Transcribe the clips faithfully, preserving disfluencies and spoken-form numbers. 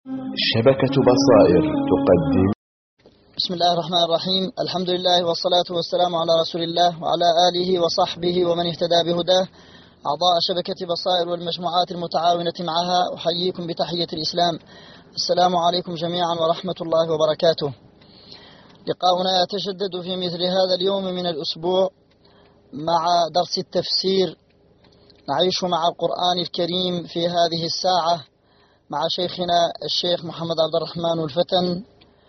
شبكة بصائر تقدم. بسم الله الرحمن الرحيم. الحمد لله والصلاة والسلام على رسول الله وعلى آله وصحبه ومن اهتدى بهداه. أعضاء شبكة بصائر والمجموعات المتعاونة معها، أحييكم بتحية الإسلام. السلام عليكم جميعا ورحمة الله وبركاته. لقاؤنا يتجدد في مثل هذا اليوم من الأسبوع مع درس التفسير. نعيش مع القرآن الكريم في هذه الساعة مع شيخنا الشيخ محمد عبد الرحمن الفتن،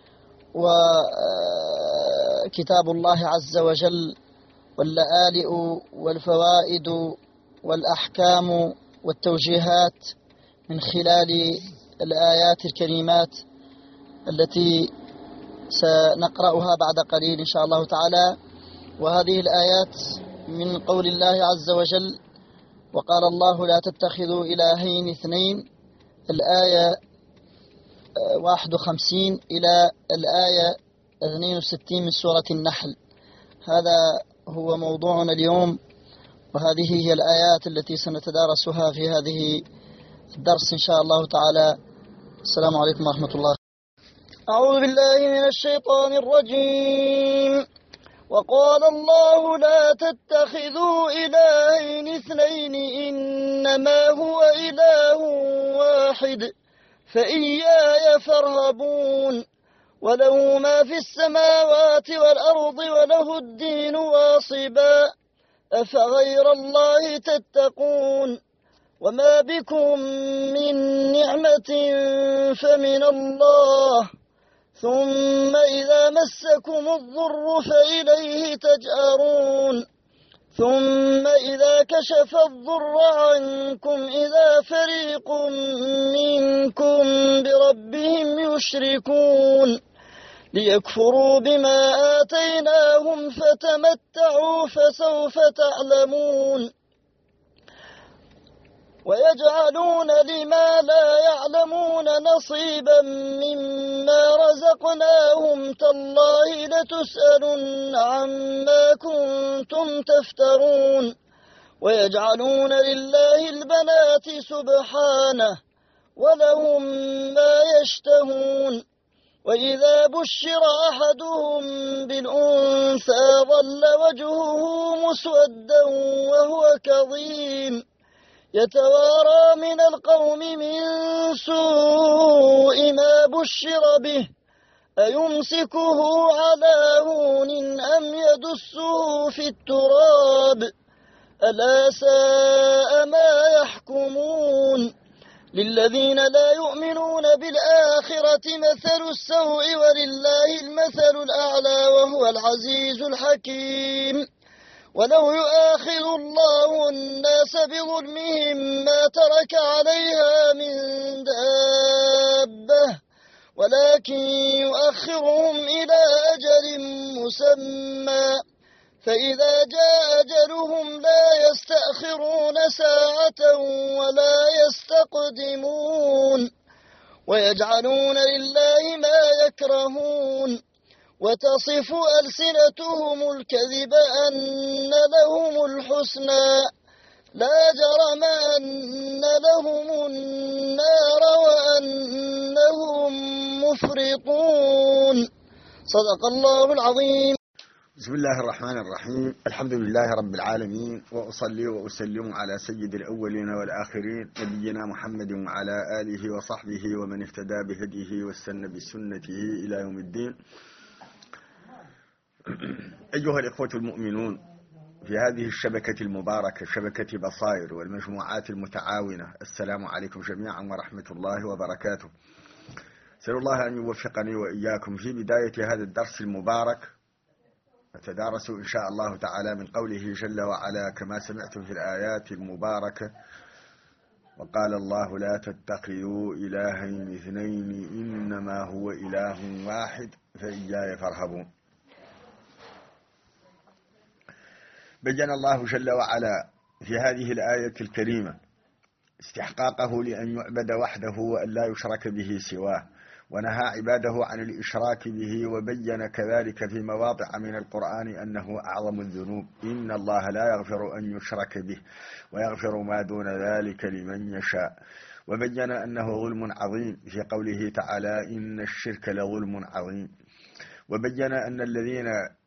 وكتاب الله عز وجل واللآلئ والفوائد والأحكام والتوجيهات من خلال الآيات الكريمات التي سنقرأها بعد قليل إن شاء الله تعالى. وهذه الآيات من قول الله عز وجل: وقال الله لا تتخذوا إلهين اثنين، الآية واحد وخمسين إلى الآية اثنين وستين من سورة النحل. هذا هو موضوعنا اليوم، وهذه هي الآيات التي سنتدارسها في هذه الدرس إن شاء الله تعالى. السلام عليكم ورحمة الله. أعوذ بالله من الشيطان الرجيم. وقال الله لا تتخذوا إلهين اثنين إنما هو إله واحد فإياي فارهبون وله ما في السماوات والأرض وله الدين واصبا أفغير الله تتقون وما بكم من نعمة فمن الله ثم إذا مسكم الضر فإليه تجأرون ثم إذا كشف الضر عنكم إذا فريق منكم بربهم يشركون ليكفروا بما آتيناهم فتمتعوا فسوف تعلمون ويجعلون لما لا يعلمون نصيبا مما رزقناهم تالله لتسألن عما كنتم تفترون ويجعلون لله البنات سبحانه ولهم ما يشتهون وإذا بشر أحدهم بالأنثى ظل وجهه مسودا وهو كظيم يتوارى من القوم من سوء ما بشر به أيمسكه على هون أم يدسه في التراب ألا ساء ما يحكمون للذين لا يؤمنون بالآخرة مثل السوء ولله المثل الأعلى وهو العزيز الحكيم ولو يؤاخذ الله الناس بظلمهم ما ترك عليها من دابة ولكن يؤخرهم إلى أجل مسمى فإذا جاء أجلهم لا يستأخرون ساعة ولا يستقدمون ويجعلون لله ما يكرهون وتصف ألسنتهم الكذب أن لهم الحسنى لا جرم أن لهم النار وأنهم مفرطون. صدق الله العظيم. بسم الله الرحمن الرحيم. الحمد لله رب العالمين، وأصلي وأسلم على سيد الأولين والآخرين نبينا محمد وعلى آله وصحبه ومن اهتدى بهديه واستنى بسنته إلى يوم الدين. أيها الإخوة المؤمنون، في هذه الشبكة المباركة شبكة بصائر والمجموعات المتعاونة، السلام عليكم جميعا ورحمة الله وبركاته. أسأل الله أن يوفقني وإياكم في بداية هذا الدرس المبارك. نتدارس إن شاء الله تعالى من قوله جل وعلا كما سمعتم في الآيات المباركة: وقال الله لا تتخذوا إلهين اثنين إنما هو إله واحد فإياي فارهبون. بين الله جل وعلا في هذه الآية الكريمة استحقاقه لأن يعبد وحده وأن لا يشرك به سواه، ونهى عباده عن الإشراك به، وبين كذلك في مواضع من القرآن أنه أعظم الذنوب. إن الله لا يغفر أن يشرك به ويغفر ما دون ذلك لمن يشاء. وبين أنه ظلم عظيم في قوله تعالى إن الشرك لظلم عظيم. وبين أن الذين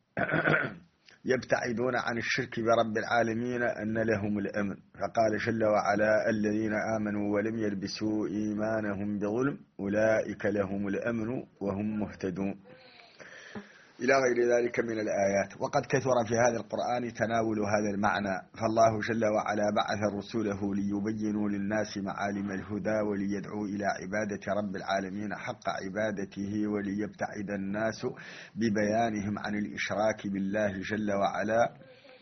يبتعدون عن الشرك برب العالمين أن لهم الأمن، فقال جل وعلا الذين آمنوا ولم يلبسوا إيمانهم بظلم أولئك لهم الأمن وهم مهتدون، إلى غير ذلك من الآيات. وقد كثر في هذا القرآن تناول هذا المعنى، فالله جل وعلا بعث رسوله ليبينوا للناس معالم الهدى وليدعوا إلى عبادة رب العالمين حق عبادته، وليبتعد الناس ببيانهم عن الإشراك بالله جل وعلا.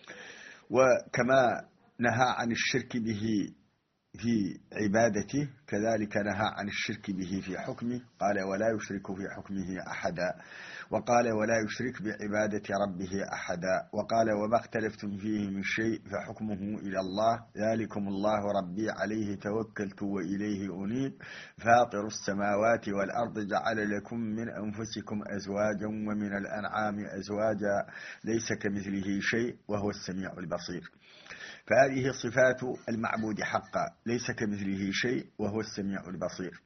وكما نهى عن الشرك به في عبادته كذلك نهى عن الشرك به في حكمه، قال ولا يشرك في حكمه أحدا، وقال ولا يشرك بعبادة ربه أحدا، وقال وما اختلفتم فيه من شيء فحكمه إلى الله ذلكم الله ربي عليه توكلت وإليه أنيب فاطر السماوات والأرض جعل لكم من أنفسكم أزواجا ومن الأنعام أزواجا ليس كمثله شيء وهو السميع البصير. فهذه صفات المعبود حقا، ليس كمثله شيء وهو السميع البصير.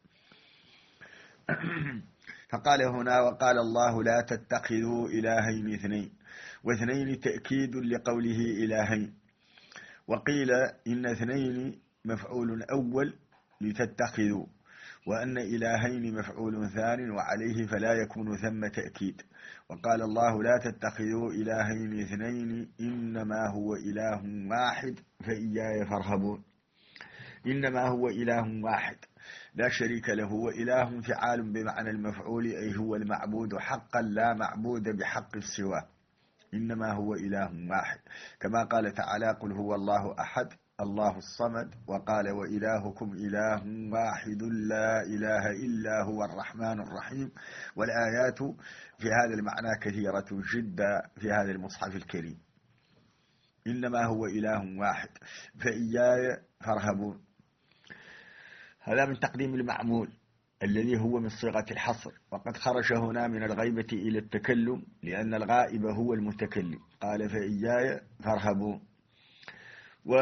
فقال هنا وقال الله لا تتخذوا إلهين اثنين، واثنين تأكيد لقوله إلهين، وقيل إن اثنين مفعول أول لتتخذوا، وأن إلهين مفعول ثان وعليه فلا يكون ثم تأكيد. وقال الله لا تتخذوا إلهين اثنين إنما هو إله واحد فإياي فارهبون. إنما هو إله واحد لا شريك له، وإله فعال بمعنى المفعول أي هو المعبود حقا لا معبود بحق سواه، إنما هو إله واحد، كما قال تعالى قل هو الله أحد الله الصمد، وقال وإلهكم إله واحد لا إله إلا هو الرحمن الرحيم. والآيات في هذا المعنى كثيرة جدا في هذا المصحف الكريم. إنما هو إله واحد فإياي فارهبون، هذا من تقديم المعمول الذي هو من صيغة الحصر، وقد خرج هنا من الغيبة إلى التكلم لأن الغائب هو المتكلم، قال فإياي فارهبون. و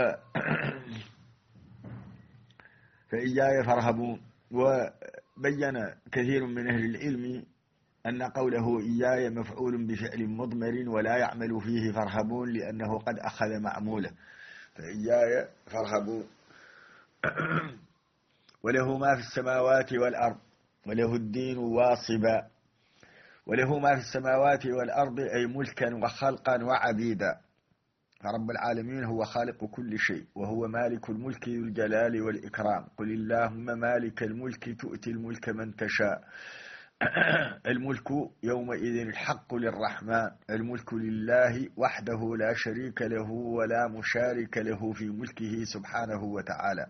فإياي فارهبون. وبين كثير من أهل العلم أن قوله إياي مفعول بفعل مضمر ولا يعمل فيه فارهبون لأنه قد أخذ معموله، فإياي فارهبون. وله ما في السماوات والأرض وله الدين واصبا. وله ما في السماوات والأرض أي ملكا وخلقا وعبيدا، فرب العالمين هو خالق كل شيء وهو مالك الملك ذو الجلال والإكرام. قل اللهم مالك الملك تؤتي الملك من تشاء. الملك يومئذ الحق للرحمن، الملك لله وحده لا شريك له ولا مشارك له في ملكه سبحانه وتعالى.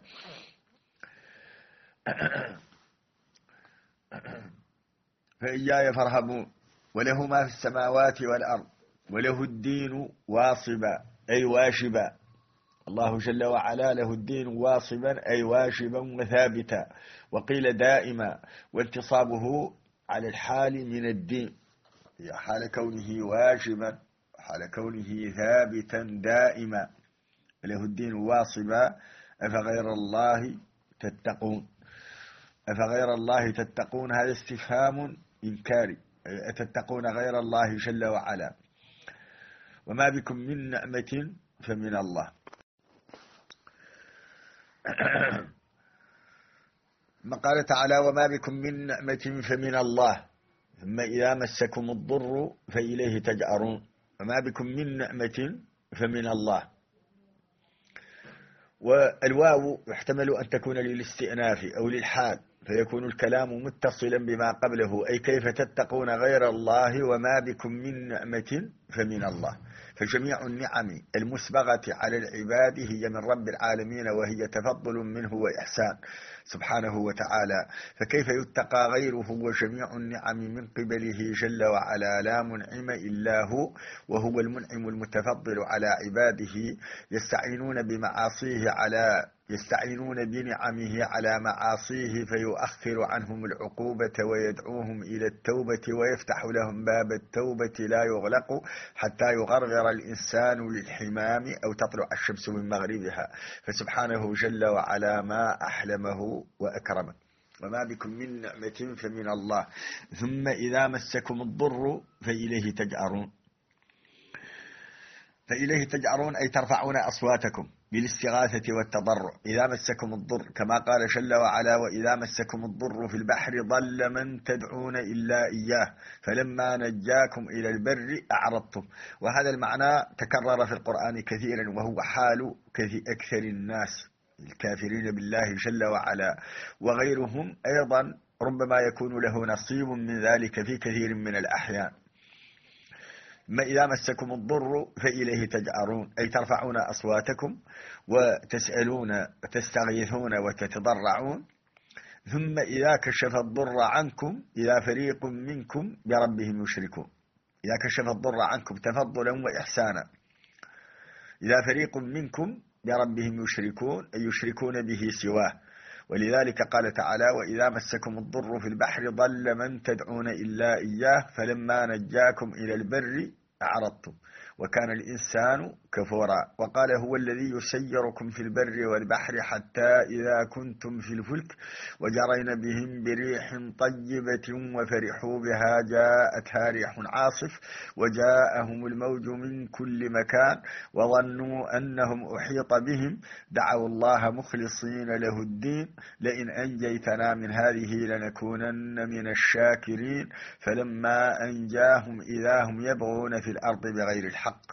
فإياي فارهبون. وله ما في السماوات والأرض وله الدين واصبا أي واشبا، الله جل وعلا له الدين واصبا أي واشبا وثابتا، وقيل دائما، وانتصابه على الحال من الدين، هي حال كونه واجبا حال كونه ثابتا دائما. له الدين واصبا أفغير الله تتقون. أفغير الله تتقون هذا استفهام إنكاري، أتتقون غير الله جل وعلا. وما بكم من نعمة فمن الله. ما قال تعالى وما بكم من نعمة فمن الله، ثم إذا مسكم الضر فإليه تجأرون. وما بكم من نعمة فمن الله. والواو يحتمل أن تكون للاستئناف أو للحال، فيكون الكلام متصلا بما قبله، أي كيف تتقون غير الله وما بكم من نعمة فمن الله. فجميع النعم المسبغة على العباد هي من رب العالمين، وهي تفضل منه وإحسان سبحانه وتعالى، فكيف يتقى غيره وجميع النعم من قبله جل وعلا لا منعم إلا هو، وهو المنعم المتفضل على عباده يستعينون بمعاصيه على يستعينون بنعمه على معاصيه فيؤخر عنهم العقوبة ويدعوهم إلى التوبة ويفتح لهم باب التوبة لا يغلق حتى يغرغر الإنسان للحمام أو تطلع الشمس من مغربها. فسبحانه جل وعلا ما أحلمه وأكرمه. وما بكم من نعمة فمن الله. ثم إذا مسكم الضر فإليه تجأرون. فإليه تجأرون أي ترفعون أصواتكم بالاستغاثة والتضرع إذا مسكم الضر، كما قال جل وعلا: وإذا مسكم الضر في البحر ضل من تدعون إلا إياه فلما نجاكم إلى البر أعرضتم. وهذا المعنى تكرر في القرآن كثيرا، وهو حال أكثر الناس الكافرين بالله جل وعلا، وغيرهم أيضا ربما يكون له نصيب من ذلك في كثير من الأحيان. ما إذا مسكم الضر فإليه تجأرون أي ترفعون أصواتكم وتسألون وتستغيثون وتتضرعون. ثم إذا كشف الضر عنكم إذا فريق منكم بربهم يشركون. إذا كشف الضر عنكم تفضلا وإحسانا، إذا فريق منكم بربهم يشركون أي يشركون به سواه. ولذلك قال تعالى: وإذا مسكم الضر في البحر ضل من تدعون إلا إياه فلما نجاكم إلى البر أعرضتم وكان الإنسان كفورا. وقال: هو الذي يسيركم في البر والبحر حتى إذا كنتم في الفلك وجرين بهم بريح طيبة وفرحوا بها جاءتها ريح عاصف وجاءهم الموج من كل مكان وظنوا أنهم أحيط بهم دعوا الله مخلصين له الدين لئن أنجيتنا من هذه لنكونن من الشاكرين فلما أنجاهم إذا هم يبغون في الأرض بغير الحق.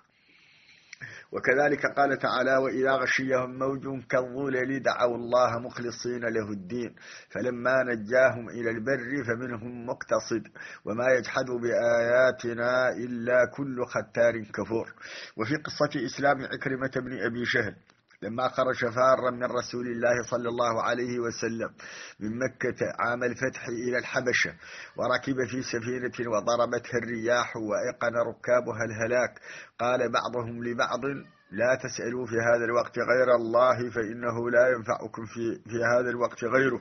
وكذلك قال تعالى: وإذا غشيهم موج كالظلل دعوا الله مخلصين له الدين فلما نجاهم إلى البر فمنهم مقتصد وما يجحد بآياتنا إلا كل ختار كفور. وفي قصة إسلام عكرمة بن أبي جهل لما خرج فارا من رسول الله صلى الله عليه وسلم من مكة عام الفتح إلى الحبشة وركب في سفينة وضربتها الرياح وأيقن ركابها الهلاك، قال بعضهم لبعض: لا تسألوا في هذا الوقت غير الله فإنه لا ينفعكم في, في هذا الوقت غيره.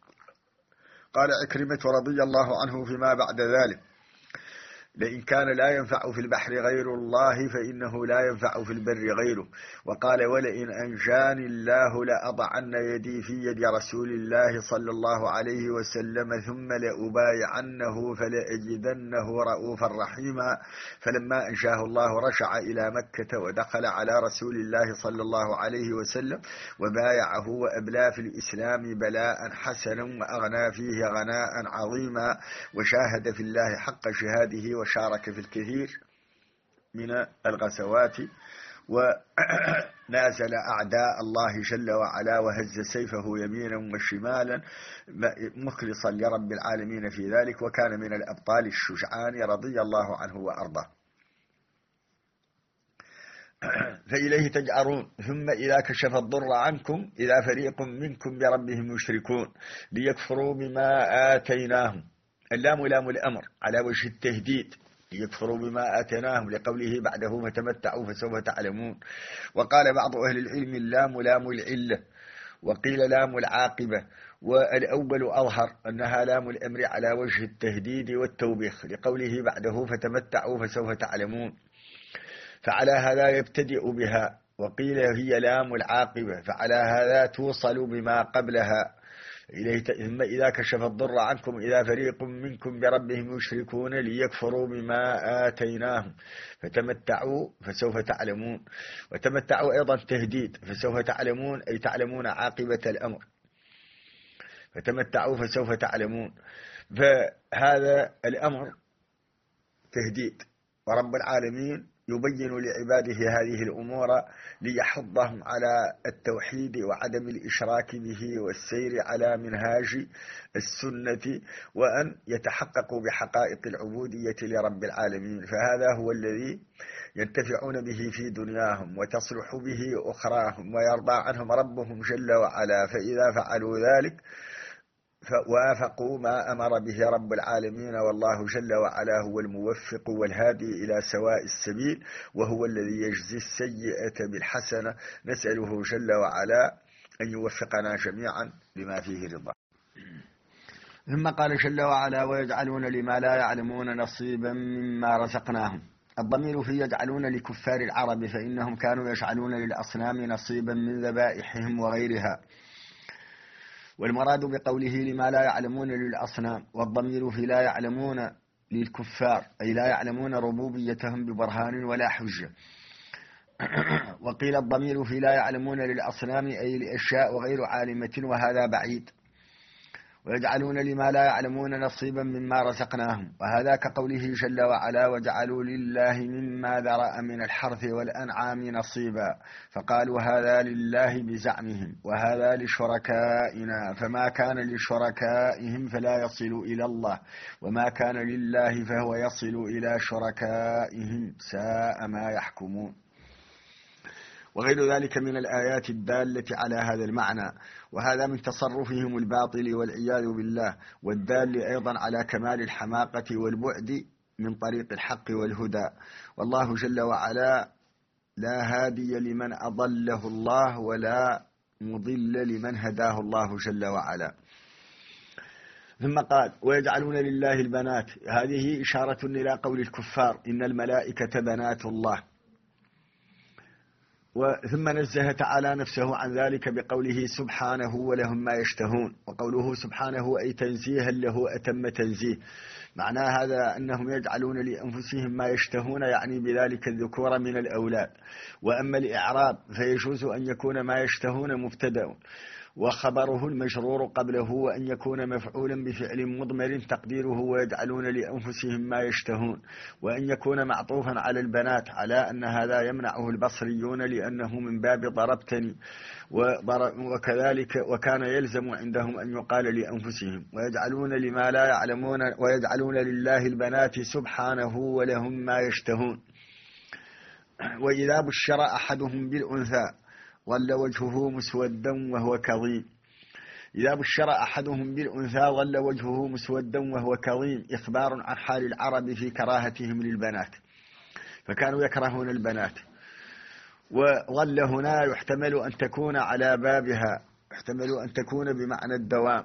قال عكرمة رضي الله عنه فيما بعد ذلك: لئن كان لا ينفع في البحر غير الله فإنه لا ينفع في البر غيره. وقال: ولئن أنجاني الله لأضعن يدي في يد رسول الله صلى الله عليه وسلم ثم لأبايعنه فلأجدنه رؤوفا رحيما. فلما أنجاه الله رجع إلى مكة ودخل على رسول الله صلى الله عليه وسلم وبايعه وأبلى في الإسلام بلاء حسنا وأغنى فيه غناء عظيما وشاهد في الله حق جهاده وشارك في الكثير من الغزوات ونازل أعداء الله جل وعلا وهز سيفه يمينا وشمالا مخلصا لرب العالمين في ذلك، وكان من الأبطال الشجعان رضي الله عنه وأرضاه. فإليه تجأرون. ثم إذا كشف الضر عنكم إذا فريق منكم بربهم يشركون ليكفروا بما آتيناهم. اللام لام الأمر على وجه التهديد، ليكفروا بما آتيناهم لقوله بعده فتمتعوا فسوف تعلمون. وقال بعض أهل العلم اللام لام العلة وقيل لام العاقبة، والأول أظهر أنها لام الأمر على وجه التهديد والتوبيخ لقوله بعده فتمتعوا فسوف تعلمون، فعلى هذا يبتدئ بها. وقيل هي لام العاقبة فعلى هذا توصل بما قبلها. ثم إذا كشف الضر عنكم إذا فريق منكم بربهم يشركون ليكفروا بما آتيناهم فتمتعوا فسوف تعلمون. وتمتعوا أيضا تهديد، فسوف تعلمون أي تعلمون عاقبة الأمر، فتمتعوا فسوف تعلمون. فهذا الأمر تهديد، ورب العالمين يبين لعباده هذه الأمور ليحضهم على التوحيد وعدم الإشراك به والسير على منهاج السنة وأن يتحققوا بحقائق العبودية لرب العالمين. فهذا هو الذي ينتفعون به في دنياهم وتصلح به أخراهم ويرضى عنهم ربهم جل وعلا. فإذا فعلوا ذلك وافقوا ما أمر به رب العالمين، والله جل وعلا هو الموفق والهادي إلى سواء السبيل، وهو الذي يجزي السيئة بالحسنة. نسأله جل وعلا أن يوفقنا جميعا لما فيه رضا. ثم قال جل وعلا: ويجعلون لما لا يعلمون نصيبا مما رزقناهم. الضمير في يجعلون لكفار العرب، فإنهم كانوا يجعلون للأصنام نصيبا من ذبائحهم وغيرها، والمراد بقوله لما لا يعلمون للأصنام، والضمير في لا يعلمون للكفار، أي لا يعلمون ربوبيتهم ببرهان ولا حجة. وقيل الضمير في لا يعلمون للأصنام أي لأشياء غير عالمة، وهذا بعيد. ويجعلون لما لا يعلمون نصيبا مما رزقناهم، وهذا كقوله جل وعلا: وجعلوا لله مما ذرأ من الحرث والأنعام نصيبا، فقالوا هذا لله بزعمهم وهذا لشركائنا، فما كان لشركائهم فلا يصل إلى الله، وما كان لله فهو يصل إلى شركائهم، ساء ما يحكمون. وغير ذلك من الآيات الدالة على هذا المعنى، وهذا من تصرفهم الباطل والعياذ بالله، والدال أيضا على كمال الحماقة والبعد من طريق الحق والهدى. والله جل وعلا لا هادي لمن أضله الله ولا مضل لمن هداه الله جل وعلا. ثم قال: ويجعلون لله البنات، هذه إشارة إلى قول الكفار إن الملائكة بنات الله. ثم نزه تعالى نفسه عن ذلك بقوله سبحانه ولهم ما يشتهون، وقوله سبحانه أي تنزيها له أتم تنزيه. معنى هذا أنهم يجعلون لأنفسهم ما يشتهون، يعني بذلك الذكور من الأولاد. وأما الإعراب فيجوز أن يكون ما يشتهون مبتدأ وخبره المجرور قبله، وأن يكون مفعولا بفعل مضمر تقديره ويجعلون لأنفسهم ما يشتهون، وأن يكون معطوفا على البنات، على أن هذا يمنعه البصريون لأنه من باب ضربتني، وكذلك وكان يلزم عندهم أن يقال لأنفسهم. ويجعلون لما لا يعلمون، ويجعلون لله البنات سبحانه ولهم ما يشتهون. وإذا بشر أحدهم بالأنثى ظل وجهه مسودا وهو كظيم. إذا بشر أحدهم بالأنثى ظل وجهه مسودا وهو كظيم، إخبار عن حال العرب في كراهتهم للبنات، فكانوا يكرهون البنات. وظل هنا يحتمل أن تكون على بابها، يحتمل أن تكون بمعنى الدوام،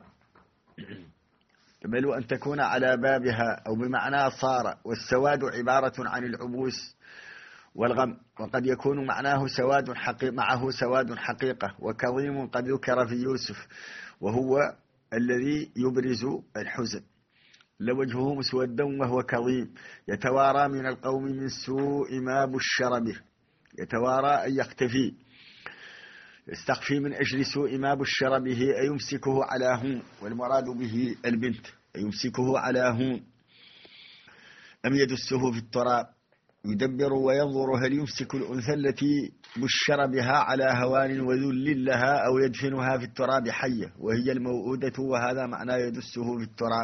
يحتمل أن تكون على بابها أو بمعنى صار. والسواد عبارة عن العبوس والغم، وقد يكون معناه سواد حقيقة معه سواد حقيقة. وكظيم قد ذكر في يوسف، وهو الذي يبرز الحزن. لوجهه مسودا وهو كظيم، يتوارى من القوم من سوء ما بشر به. يتوارى أن يختفي، يستخفي من أجل سوء ما بشر به، أي يمسكه على هون، والمراد به البنت، أي يمسكه على هون. أم يدسه في التراب، يدبر وينظر هل يمسك الأنثى التي بشر بها على هوان وذل لها، أو يدفنها في التراب حية وهي الموؤودة، وهذا معنى يدسه في التراب.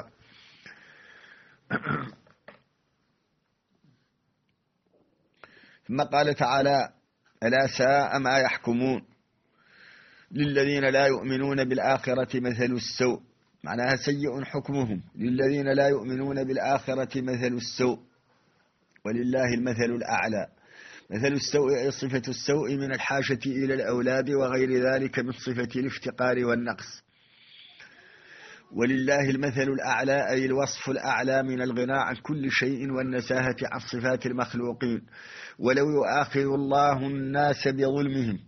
ثم قال تعالى: ألا ساء ما يحكمون. للذين لا يؤمنون بالآخرة مثل السوء، معناها سيء حكمهم. للذين لا يؤمنون بالآخرة مثل السوء، ولله المثل الأعلى. مثل السوء أي صفة السوء من الحاجة إلى الأولاد وغير ذلك من صفة الافتقار والنقص. ولله المثل الأعلى أي الوصف الأعلى من الغنى عن كل شيء والنزاهة عن صفات المخلوقين. ولو يؤاخذ الله الناس بظلمهم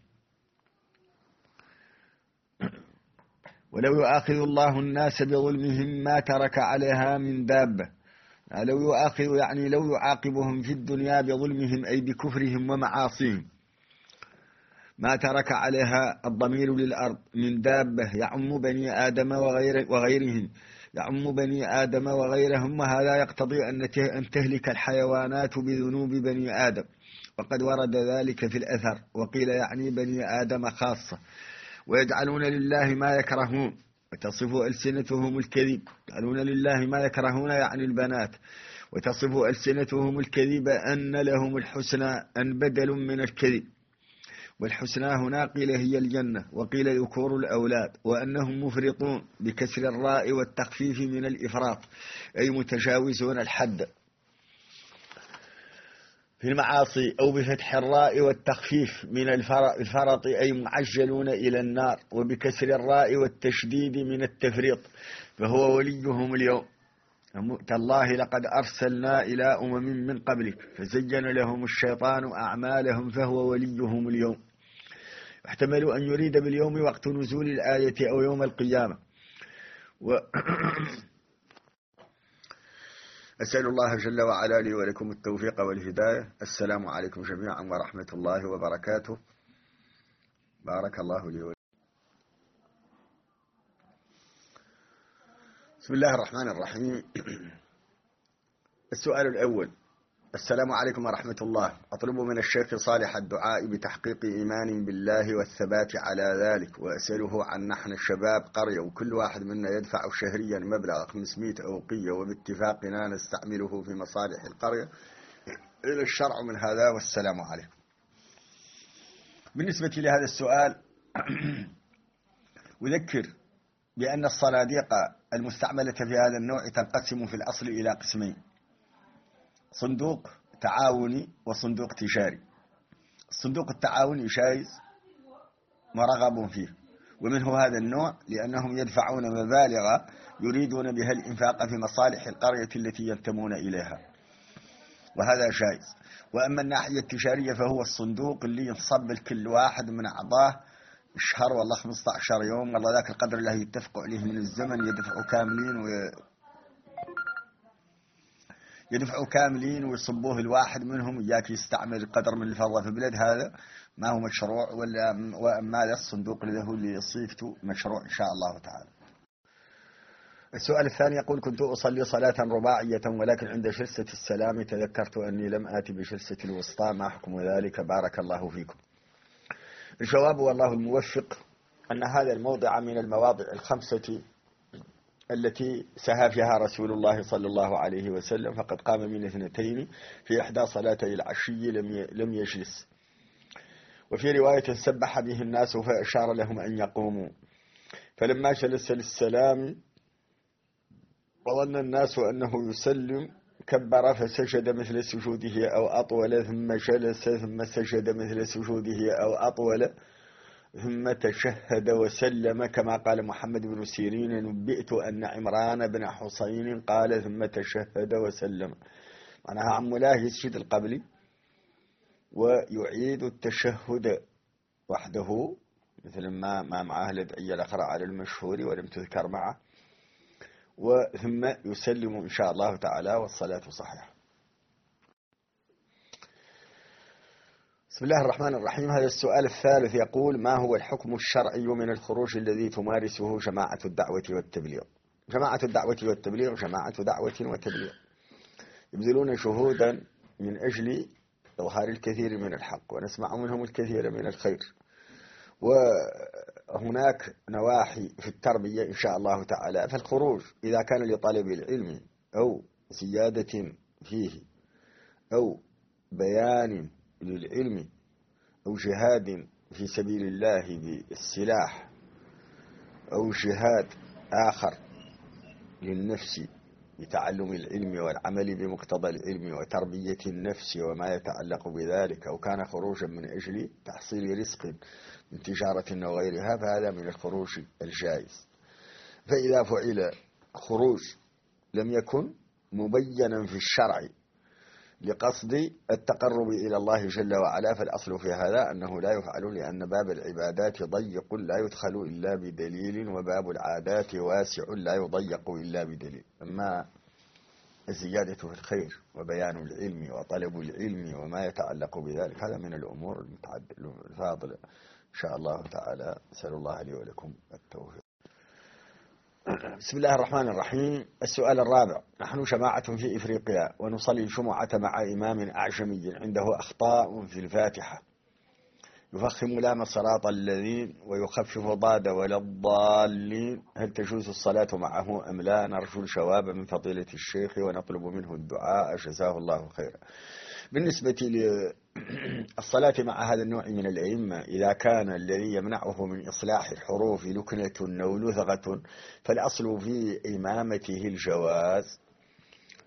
ولو يؤاخذ الله الناس بظلمهم ما ترك عليها من دابة. لو يؤاخذ يعني لو يعاقبهم في الدنيا بظلمهم أي بكفرهم ومعاصيهم، ما ترك عليها الضمير للأرض من دابة، يعم بني آدم وغير وغيرهم، يعم بني آدم وغيرهم. وهذا يقتضي أن تهلك الحيوانات بذنوب بني آدم، وقد ورد ذلك في الأثر، وقيل يعني بني آدم خاصة. ويجعلون لله ما يكرهون، وتصف ألسنتهم الكذب. يجعلون لله ما يكرهون يعني البنات، وتصف ألسنتهم الكذب أن لهم الحسنى، أن بدل من الكذب. والحسنى هنا قيل هي الجنة، وقيل ذكور الأولاد، وأنهم مفرطون بكسر الراء والتخفيف من الإفراط، أي متجاوزون الحد. في المعاصي، أو بفتح الراء والتخفيف من الفرط أي معجلون إلى النار، وبكسر الراء والتشديد من التفريط فهو وليهم اليوم. تالله لقد أرسلنا إلى أمم من قبلك فزين لهم الشيطان أعمالهم فهو وليهم اليوم. يحتمل أن يريد باليوم وقت نزول الآية أو يوم القيامة. و أسأل الله جل وعلا لي ولكم التوفيق والهداية. السلام عليكم جميعا ورحمة الله وبركاته. بارك الله لي ولكم. بسم الله الرحمن الرحيم. السؤال الأول: السلام عليكم ورحمة الله. أطلب من الشيخ صالح الدعاء بتحقيق إيمان بالله والثبات على ذلك، وأسأله عن نحن الشباب قرية، وكل واحد منا يدفع شهريا مبلغ خمسمائة أوقية، وباتفاقنا نستعمله في مصالح القرية إلى الشرع من هذا، والسلام عليكم. بالنسبة لهذا السؤال أذكر بأن الصناديق المستعملة في هذا النوع تنقسم في الأصل إلى قسمين: صندوق تعاوني وصندوق تجاري. الصندوق التعاوني جائز مرغب فيه، ومنه هذا النوع لأنهم يدفعون مبالغ يريدون بها الإنفاق في مصالح القرية التي ينتمون إليها، وهذا جائز. وأما الناحية التجارية فهو الصندوق اللي ينصب لكل واحد من أعضاه شهر والله خمسة عشر يوم والله ذاك القدر اللي يتفقوا عليه من الزمن، يدفعوا كاملين و يدفعوا كاملين ويصبوه الواحد منهم إياك يستعمل قدر من الفضة في بلد. هذا ما هو مشروع، ولا وأما الصندوق اللي هو اللي صيفته مشروع إن شاء الله تعالى. السؤال الثاني يقول: كنت أصلي صلاة رباعية ولكن عند جلسة السلام تذكرت أني لم آتي بجلسة الوسطى، ما حكم ذلك؟ بارك الله فيكم. الجواب والله الموفق أن هذا الموضع من المواضع الخمسة التي سهى فيها رسول الله صلى الله عليه وسلم، فقد قام من اثنتين في إحدى صلاتي العشي لم يجلس، وفي رواية سبح به الناس فأشار لهم أن يقوموا، فلما جلس للسلام وظن الناس أنه يسلم كبر فسجد مثل سجوده أو أطول، ثم جلس ثم سجد مثل سجوده أو أطول، ثم تشهد وسلم، كما قال محمد بن سيرين: نبئت أن عمران بن حسين قال ثم تشهد وسلم. معناها عملاه يسجد القبلي ويعيد التشهد وحده مثل ما ما معه الأدعية الأخرى على المشهور ولم تذكر معه، وثم يسلم إن شاء الله تعالى والصلاة صحيحة. بسم الله الرحمن الرحيم. هذا السؤال الثالث يقول: ما هو الحكم الشرعي من الخروج الذي تمارسه جماعة الدعوة والتبليغ؟ جماعة الدعوة والتبليغ جماعة دعوة وتبليغ، يبذلون جهودا من أجل إظهار الكثير من الحق، ونسمع منهم الكثير من الخير، وهناك نواحي في التربية إن شاء الله تعالى. فالخروج إذا كان لطلب العلم أو زيادة فيه أو بيان للعلم أو جهاد في سبيل الله بالسلاح أو جهاد آخر للنفس بتعلم العلم والعمل بمقتضى العلم وتربية النفس وما يتعلق بذلك، أو كان خروجا من أجل تحصيل رزق من تجارة أو غيرها، فهذا من الخروج الجائز. فإذا فعل خروج لم يكن مبينا في الشرع لقصد التقرب إلى الله جل وعلا، فالأصل في هذا أنه لا يفعل، لأن باب العبادات ضيق لا يدخل إلا بدليل، وباب العادات واسع لا يضيق إلا بدليل. أما الزيادة في الخير وبيان العلم وطلب العلم وما يتعلق بذلك هذا من الأمور الفاضلة إن شاء الله تعالى. أسأل الله لي ولكم التوفيق. بسم الله الرحمن الرحيم. السؤال الرابع: نحن جماعة في إفريقيا ونصلي الجمعة مع إمام أعجمي عنده أخطاء في الفاتحة، يفخم لام صراط الذين ويخفف ضاد ولا الضالين، هل تجوز الصلاة معه أم لا؟ نرجو الجواب من فضيلة الشيخ ونطلب منه الدعاء جزاه الله خيرا. بالنسبة للصلاة مع هذا النوع من الأئمة، إذا كان الذي يمنعه من إصلاح الحروف لكنة أو لثغة فالأصل في إمامته الجواز،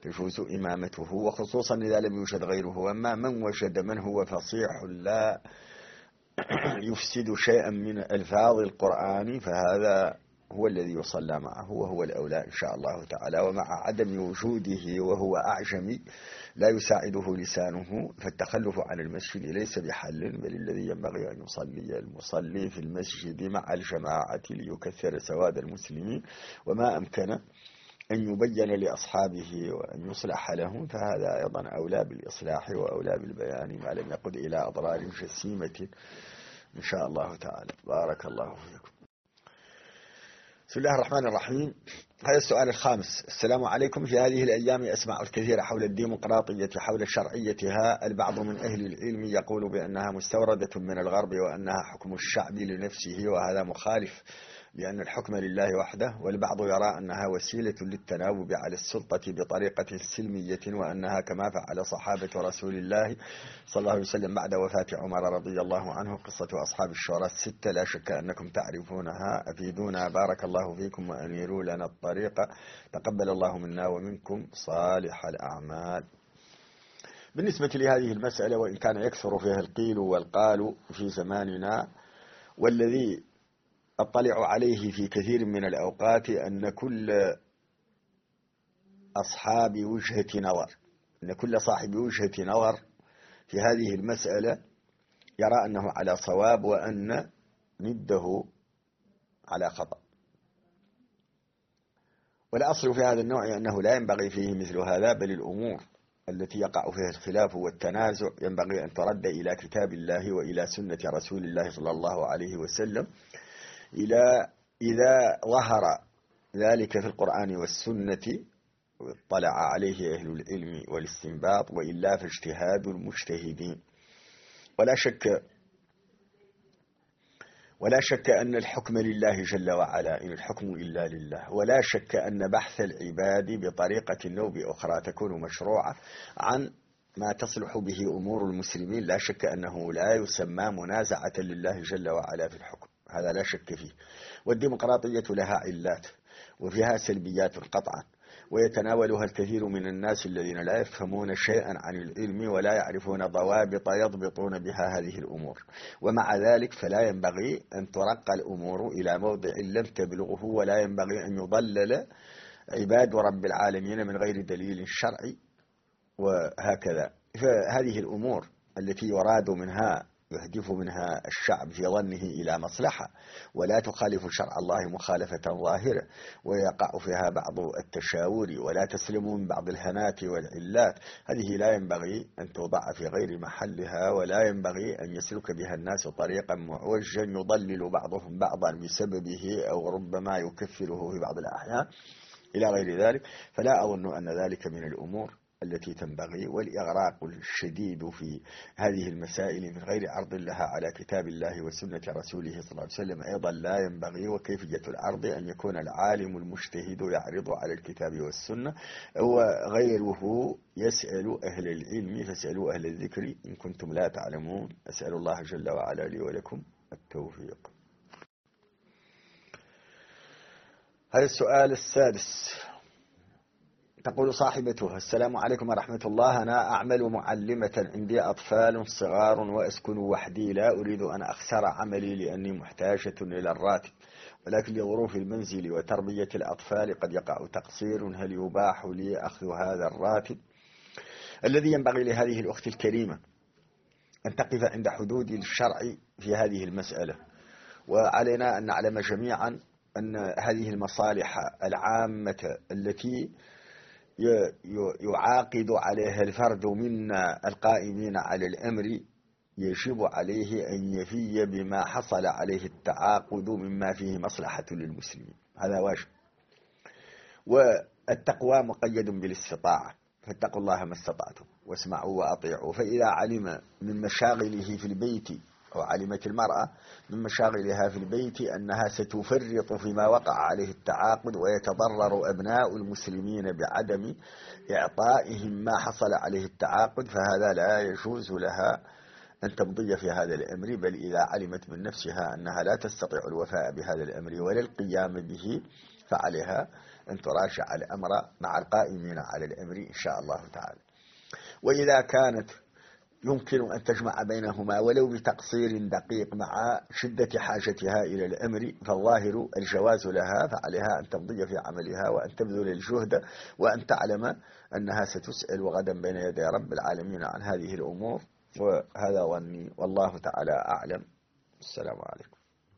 تجوز إمامته، وخصوصا إذا لم يوجد غيره. أما من وجد من هو فصيح لا يفسد شيئا من ألفاظ القرآن فهذا هو الذي يصلى معه وهو الأولى إن شاء الله تعالى. ومع عدم وجوده وهو أعجمي لا يساعده لسانه، فالتخلف عن المسجد ليس بحل، بل الذي ينبغي أن يصلي المصلي في المسجد مع الجماعة ليكثر سواد المسلمين، وما أمكن أن يبين لأصحابه وأن يصلح لهم فهذا أيضا أولى بالإصلاح وأولى بالبيان ما لم يقد إلى أضرار جسيمة إن شاء الله تعالى. بارك الله فيكم. بسم الله الرحمن الرحيم. هذا السؤال الخامس: السلام عليكم. في هذه الأيام أسمع الكثير حول الديمقراطية، حول شرعيتها. البعض من أهل العلم يقول بأنها مستوردة من الغرب وأنها حكم الشعب لنفسه، وهذا مخالف لأن الحكم لله وحده. والبعض يرى أنها وسيلة للتناوب على السلطة بطريقة سلمية، وأنها كما فعل صحابة رسول الله صلى الله عليه وسلم بعد وفاة عمر رضي الله عنه، قصة أصحاب الشورى الستة لا شك أنكم تعرفونها. أفيدونا بارك الله فيكم وأنيروا لنا الطريق، تقبل الله منا ومنكم صالح الأعمال. بالنسبة لهذه المسألة، وإن كان يكثر فيها القيل والقال في زماننا، والذي أطلع عليه في كثير من الأوقات أن كل أصحاب وجهة نظر أن كل صاحب وجهة نظر في هذه المسألة يرى أنه على صواب وأن نده على خطأ. والأصل في هذا النوع أنه لا ينبغي فيه مثل هذا، بل الأمور التي يقع فيها الخلاف والتنازع ينبغي أن ترد إلى كتاب الله وإلى سنة رسول الله صلى الله عليه وسلم، إلى إذا ظهر ذلك في القرآن والسنة واطلع عليه أهل العلم والاستنباط، وإلا فاجتهاد المجتهدين. ولا شك ولا شك أن الحكم لله جل وعلا، إن الحكم إلا لله. ولا شك أن بحث العباد بطريقة أو بأخرى تكون مشروعة عن ما تصلح به أمور المسلمين، لا شك أنه لا يسمى منازعة لله جل وعلا في الحكم، هذا لا شك فيه. والديمقراطية لها علات وفيها سلبيات قطعا، ويتناولها الكثير من الناس الذين لا يفهمون شيئا عن العلم ولا يعرفون ضوابط يضبطون بها هذه الأمور. ومع ذلك فلا ينبغي أن ترقى الأمور إلى موضع لم تبلغه، ولا ينبغي أن يضلل عباد رب العالمين من غير دليل شرعي وهكذا. فهذه الأمور التي يراد منها يهدف منها الشعب في ظنه إلى مصلحة ولا تخالف شرع الله مخالفة ظاهرة، ويقع فيها بعض التشاور ولا تسلم من بعض الهنات والعلات، هذه لا ينبغي أن توضع في غير محلها، ولا ينبغي أن يسلك بها الناس طريقا معوجا يضلل بعضهم بعضا بسببه أو ربما يكفره في بعض الأحيان إلى غير ذلك. فلا أظن أن ذلك من الأمور التي تنبغي. والإغراق الشديد في هذه المسائل من غير عرض لها على كتاب الله وسنة رسوله صلى الله عليه وسلم أيضا لا ينبغي. وكيفية العرض أن يكون العالم المجتهد يعرض على الكتاب والسنة، وغيره يسأل أهل العلم، فاسألوا أهل الذكر إن كنتم لا تعلمون. أسأل الله جل وعلا لي ولكم التوفيق. هذا السؤال السادس، تقول صاحبتها: السلام عليكم ورحمة الله. أنا أعمل معلمة، عندي أطفال صغار وأسكن وحدي، لا أريد أن أخسر عملي لأني محتاجة إلى الراتب، ولكن لظروف المنزل وتربية الأطفال قد يقع تقصير، هل يباح لي أخذ هذا الراتب؟ الذي ينبغي لهذه الأخت الكريمة أن تقف عند حدود الشرع في هذه المسألة. وعلينا أن نعلم جميعا أن هذه المصالح العامة التي يعاقد عليها الفرد منا القائمين على الأمر يجب عليه أن يفي بما حصل عليه التعاقد مما فيه مصلحة للمسلمين، هذا واجب. والتقوى مقيد بالاستطاعة، فاتقوا الله ما استطعتم واسمعوا وأطيعوا. فإذا علم من مشاغله في البيت، أو علمت المرأة من مشاغلها في البيت أنها ستفرط فيما وقع عليه التعاقد ويتضرر أبناء المسلمين بعدم إعطائهم ما حصل عليه التعاقد، فهذا لا يجوز لها أن تمضي في هذا الأمر. بل إذا علمت من نفسها أنها لا تستطيع الوفاء بهذا الأمر ولا القيام به، فعليها أن تراجع الأمر مع القائمين على الأمر إن شاء الله تعالى. وإذا كانت يمكن أن تجمع بينهما ولو بتقصير دقيق مع شدة حاجتها إلى الأمر فالظاهر الجواز لها، فعليها أن تمضي في عملها وأن تبذل الجهد وأن تعلم أنها ستسأل غدا بين يدي رب العالمين عن هذه الأمور. وهذا ظني والله تعالى أعلم. السلام عليكم.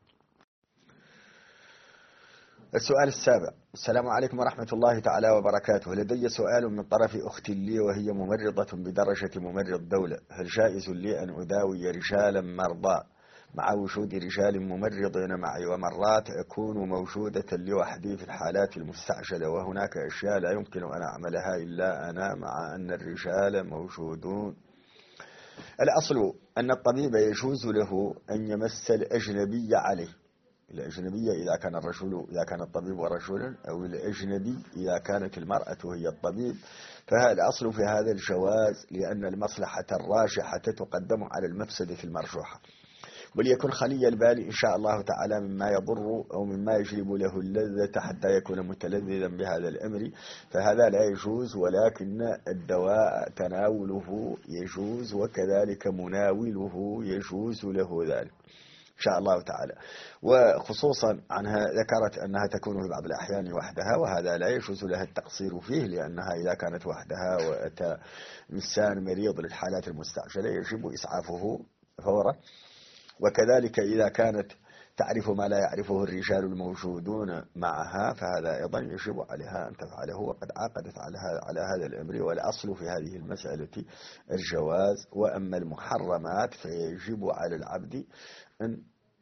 السؤال السابع: السلام عليكم ورحمة الله تعالى وبركاته. لدي سؤال من طرف أخت لي وهي ممرضة بدرجة ممرض دولة. هل جائز لي أن أداوي رجالا مرضى مع وجود رجال ممرضين معي، ومرات أكون موجودة لوحدي في الحالات المستعجلة وهناك أشياء لا يمكن أن أعملها إلا أنا مع أن الرجال موجودون؟ الأصل أن الطبيب يجوز له أن يمس الأجنبي عليه، الأجنبية إذا كان الرجل إذا كان الطبيب رجلا، أو الأجنبي إذا كانت المرأة هي الطبيب. فالأصل في هذا الجواز، لأن المصلحة الراجحة تقدم على المفسدة المرجوحة. وليكن خلي البال إن شاء الله تعالى مما يضر أو مما يجلب له اللذة حتى يكون متلذذا بهذا الأمر، فهذا لا يجوز، ولكن الدواء تناوله يجوز وكذلك مناوله يجوز له ذلك إن شاء الله تعالى. وخصوصا عنها ذكرت أنها تكون في بعض الأحيان وحدها، وهذا لا يجوز لها التقصير فيه، لأنها إذا كانت وحدها وأتى إنسان مريض للحالات المستعجلة يجب إسعافه فورا. وكذلك إذا كانت تعرف ما لا يعرفه الرجال الموجودون معها فهذا أيضا يجب عليها أن تفعله، وقد عقدت على هذا الأمر. والأصل في هذه المسألة الجواز. وأما المحرمات فيجب على العبد أن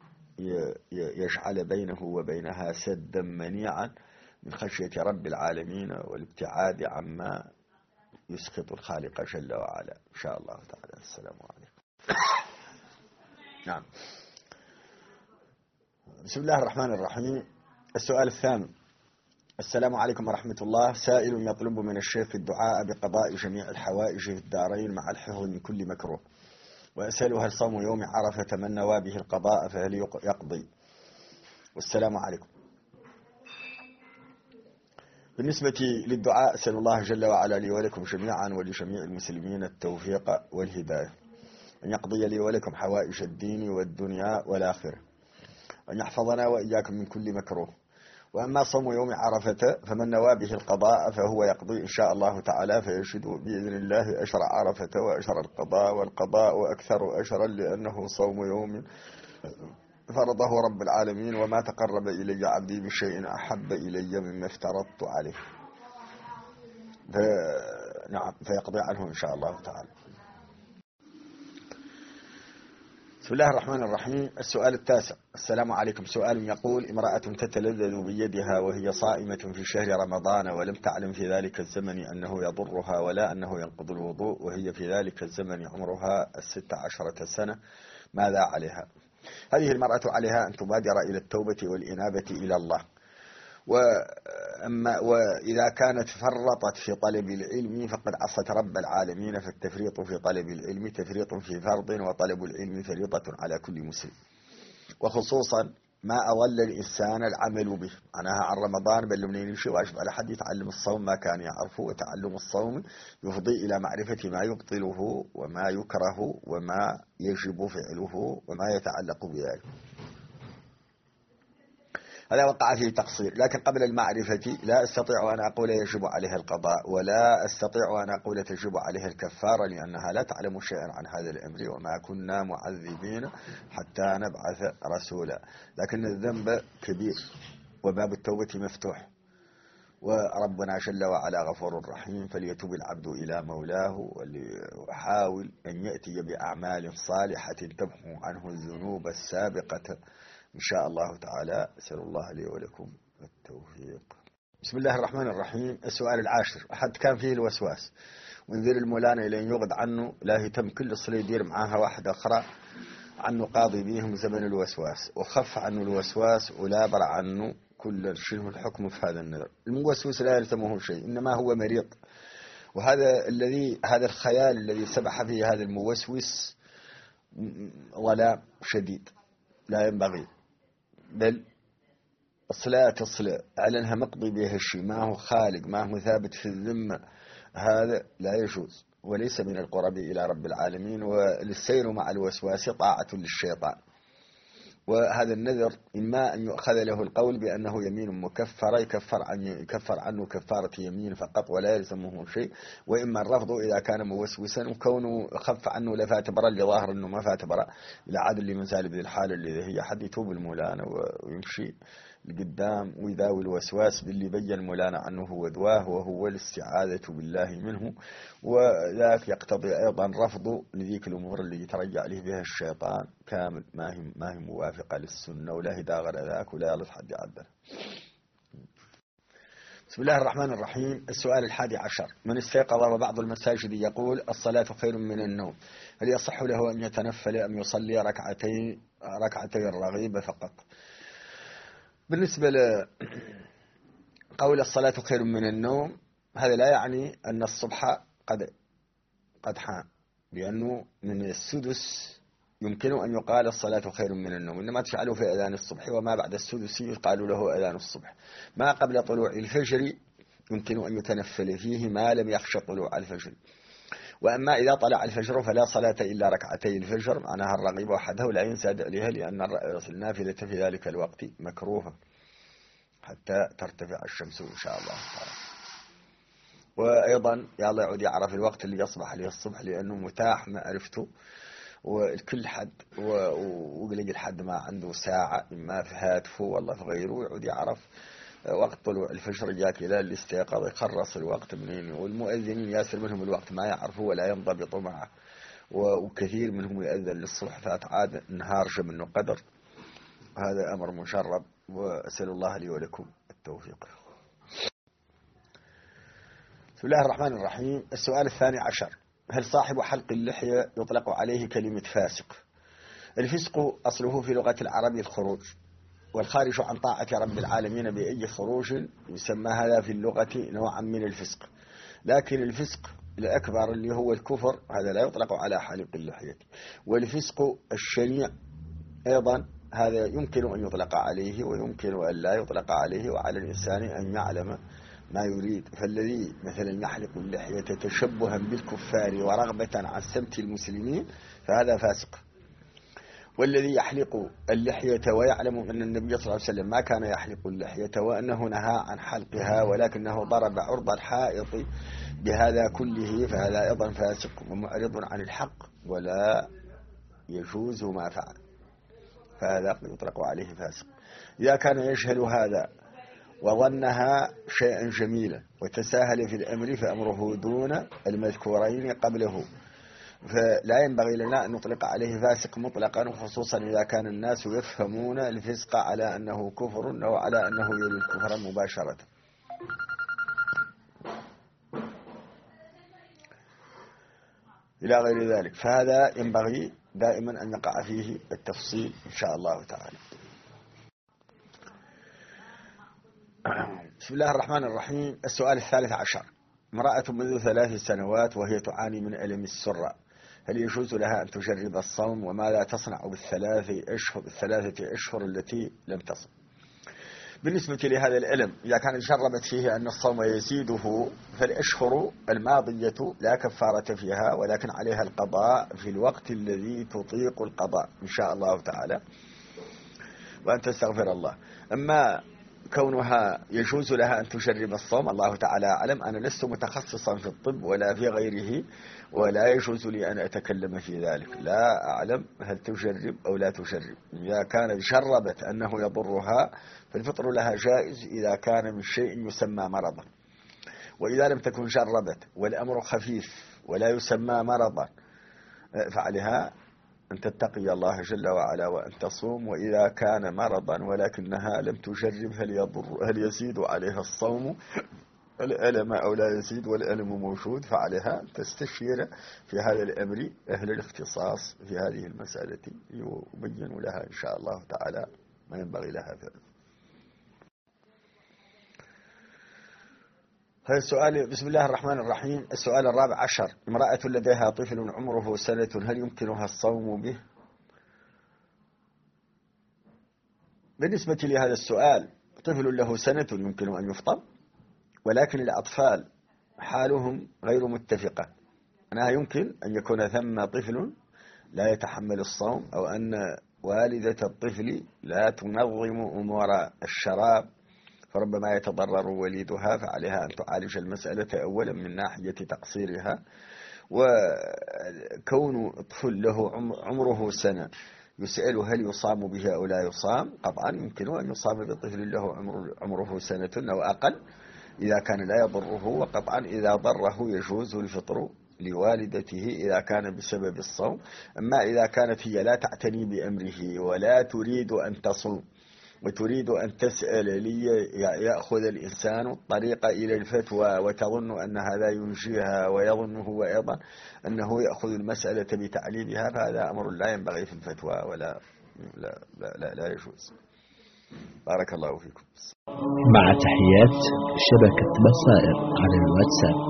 يجعل بينه وبينها سدا منيعا من خشية رب العالمين والابتعاد عما يسخط الخالق جل وعلا إن شاء الله تعالى. السلام عليكم. نعم. بسم الله الرحمن الرحيم. السؤال الثامن: السلام عليكم ورحمة الله. سائل يطلب من الشيخ الدعاء بقضاء جميع الحوائج في الدارين مع الحفظ من كل مكروه، وأسأل هل صوم يوم عرفة من نوى به القضاء فهل يقضي؟ والسلام عليكم. بالنسبة للدعاء أسأل الله جل وعلا لي ولكم جميعا ولجميع المسلمين التوفيق والهداية، أن يقضي لي ولكم حوائج الدين والدنيا والآخرة، أن يحفظنا وإياكم من كل مكروه. وأما صوم يوم عرفة فمن نوى به القضاء فهو يقضي إن شاء الله تعالى، فيجد بإذن الله أجر عرفة وأجر القضاء، والقضاء أكثر أجرا لأنه صوم يوم فرضه رب العالمين، وما تقرب إلي عبدي بشيء أحب إلي مما افترضت عليه. نعم، فيقضي عنه إن شاء الله تعالى. بسم الله الرحمن الرحيم. السؤال التاسع: السلام عليكم. سؤال يقول: امرأة تتلذذ بيدها وهي صائمة في شهر رمضان ولم تعلم في ذلك الزمن أنه يضرها ولا أنه ينقض الوضوء، وهي في ذلك الزمن عمرها الست عشرة سنة، ماذا عليها؟ هذه المرأة عليها أن تبادر إلى التوبة والإنابة إلى الله. وأما وإذا كانت فرطت في طلب العلم فقد عصت رب العالمين، فالتفريط في طلب العلم تفريط في فرض، وطلب العلم فريضة على كل مسلم، وخصوصا ما أضل الإنسان العمل به معناها عن رمضان بل منين يمشي، واجب على حد يتعلم الصوم ما كان يعرفه، وتعلم الصوم يفضي إلى معرفة ما يبطله وما يكره وما يجب فعله وما يتعلق بذلك. هذا وقع فيه تقصير، لكن قبل المعرفة لا أستطيع أن أقول يجب عليها القضاء، ولا أستطيع أن أقول تجب عليها الكفارة، لأنها لا تعلم شيئا عن هذا الأمر، وما كنا معذبين حتى نبعث رسولا. لكن الذنب كبير وباب التوبة مفتوح، وربنا جل وعلا غفور رحيم، فليتوب العبد إلى مولاه ويحاول أن يأتي بأعمال صالحة تمحو عنه الذنوب السابقة إن شاء الله تعالى. أسأل الله لي ولكم التوفيق. بسم الله الرحمن الرحيم. السؤال العاشر: أحد كان فيه الوسواس وينذر المولانا إلى أن يغض عنه، لا يتم كل صلة يدير معها واحدة أخرى عنه قاضي بهم زمن الوسواس، وخف عنه الوسواس ولا بر عنه كل شنو الحكم في هذا النذر. الموسوس لا يلزمه شيء، إنما هو مريض، وهذا الذي هذا الخيال الذي سبح فيه هذا الموسوس ظلام شديد لا ينبغي، بل الصلاة الصلاة على أنها مقضي بها الشيء، ما هو خالق، ما هو ثابت في الذمة، هذا لا يجوز وليس من القرب إلى رب العالمين. وللسير مع الوسواس طاعة للشيطان. وهذا النذر إما أن يؤخذ له القول بأنه يمين مكفرة يكفر, عن يكفر عنه كفارة يمين فقط ولا يلزمه شيء، وإما الرفض إذا كان موسوسا وكونه خف عنه لفات برا لظاهر أنه ما فات برا إلى عادل لمثال بذي الحالة اللي هي حد يتوب المولانة ويمشي لقدام ويداوي الوسواس باللي بين المولانة عنه هو دواه وهو الاستعاذة بالله منه. وذاك يقتضي أيضا رفض لذيك الأمور اللي يترجع عليه بها الشيطان كامل، ما هي, ما هي موافقة للسنة ولا هي داغر ذاك ولا يلص حد يعدل. بسم الله الرحمن الرحيم. السؤال الحادي عشر: من استيقظ وبعض المساجد يقول الصلاة خير من النوم، هل يصح له أن يتنفل أم يصلي ركعتين ركعتي الرغيبة فقط؟ بالنسبة لقول الصلاة خير من النوم، هذا لا يعني أن الصبح قد قد حان، لأنه من السدس يمكن أن يقال الصلاة خير من النوم، إنما تفعله في أذان الصبح، وما بعد السدس يقال له أذان الصبح. ما قبل طلوع الفجر يمكن أن يتنفل فيه ما لم يخشى طلوع الفجر. وأما إذا طلع الفجر فلا صلاة إلا ركعتي الفجر، معناها الرغيب وحده لا ينساد عليها، لأن النافلة في ذلك الوقت مكروهة حتى ترتفع الشمس إن شاء الله تعالى. وأيضا يا الله يعود يعرف الوقت اللي يصبح عليه الصبح، لأنه متاح ما عرفته وكل حد وقلق الحد ما عنده ساعة إما في هاتفه والله في غيره يعود يعرف وقت طلوع الفجر. جاك إلى اللي استيقظ يخرص الوقت منين، والمؤذنين ياسر منهم الوقت ما يعرفوا ولا ينضبطوا معه، وكثير منهم يأذن للصبح فات عاد نهار شب منه قدر. هذا أمر مشرب، وأسأل الله لي ولكم التوفيق. بسم الله الرحمن الرحيم. السؤال الثاني عشر: هل صاحب حلق اللحية يطلق عليه كلمة فاسق؟ الفسق أصله في لغة العرب الخروج، والخارج عن طاعة رب العالمين بأي خروج يسمى هذا في اللغة نوعا من الفسق. لكن الفسق الأكبر اللي هو الكفر هذا لا يطلق على حلق اللحية. والفسق الشنيع أيضا هذا يمكن أن يطلق عليه ويمكن أن لا يطلق عليه، وعلى الإنسان أن يعلم ما يريد. فالذي مثلا يحلق اللحية تشبها بالكفار ورغبة عن سمت المسلمين فهذا فاسق. والذي يحلق اللحية ويعلم أن النبي صلى الله عليه وسلم ما كان يحلق اللحية وأنه نهى عن حلقها ولكنه ضرب عرض الحائط بهذا كله فهذا أيضا فاسق ومعرض عن الحق ولا يجوز ما فعل، فهذا يطلق عليه فاسق. إذا كان يجهل هذا وظنها شيئا جميلا وتساهل في الأمر فأمره دون المذكورين قبله، فلا ينبغي لنا أن نطلق عليه فاسق مطلقا، خصوصا إذا كان الناس يفهمون الفسق على أنه كفر أو على أنه يلي الكفر مباشرة. إلى غير ذلك، فهذا ينبغي دائما أن يقع فيه التفصيل إن شاء الله تعالى. بسم الله الرحمن الرحيم. السؤال الثالث عشر: امرأة منذ ثلاث سنوات وهي تعاني من ألم السرة، هل يجوز لها أن تجرب الصوم؟ وماذا تصنع بالثلاثة أشهر الثلاثة أشهر التي لم تصم؟ بالنسبة لهذا الألم إذا كانت جربت فيه أن الصوم يزيده فالأشهر الماضية لا كفارة فيها، ولكن عليها القضاء في الوقت الذي تطيق القضاء إن شاء الله تعالى، وأن تستغفر الله. أما كونها يجوز لها أن تجرب الصوم الله تعالى أعلم، أنا لست متخصصا في الطب ولا في غيره ولا يجوز لي أن أتكلم في ذلك، لا أعلم هل تجرب أو لا تجرب. إذا كانت جربت أنه يضرها فالفطر لها جائز إذا كان من شيء يسمى مرضا، وإذا لم تكن جربت والأمر خفيف ولا يسمى مرضا فعليها أن تتقي الله جل وعلا وأن تصوم. وإذا كان مرضا ولكنها لم تجرب هل يضر هل يزيد عليها الصوم الألم أو لا يزيد والألم موجود فعليها تستشير في هذا الأمر أهل الاختصاص في هذه المسألة يبين لها إن شاء الله تعالى ما ينبغي لها فعله. هذا السؤال. بسم الله الرحمن الرحيم. السؤال الرابع عشر: امرأة لديها طفل عمره سنة هل يمكنها الصوم به؟ بالنسبة لهذا السؤال طفل له سنة يمكن أن يفطر، ولكن الأطفال حالهم غير متفقة. أنها يمكن أن يكون ثم طفل لا يتحمل الصوم، أو أن والدة الطفل لا تنظم أمور الشراب فربما يتضرر وليدها، فعليها أن تعالج المسألة أولا من ناحية تقصيرها. وكون طفل له عمره سنة يسأل هل يصام به أو لا يصام، قطعا يمكن أن يصام بطفل له عمره سنة أو أقل إذا كان لا يضره، وقطعا إذا ضره يجوز الفطر لوالدته إذا كان بسبب الصوم. أما إذا كانت هي لا تعتني بأمره ولا تريد أن تصوم وتريد أن تسأل لي يأخذ الإنسان الطريق إلى الفتوى وتظن أن هذا ينجيها ويظن هو أيضا أنه يأخذ المسألة بتعليمها، فهذا أمر لا ينبغي في الفتوى ولا لا, لا, لا, لا يجوز. بارك الله فيكم. مع تحيات شبكة بصائر على الواتساب.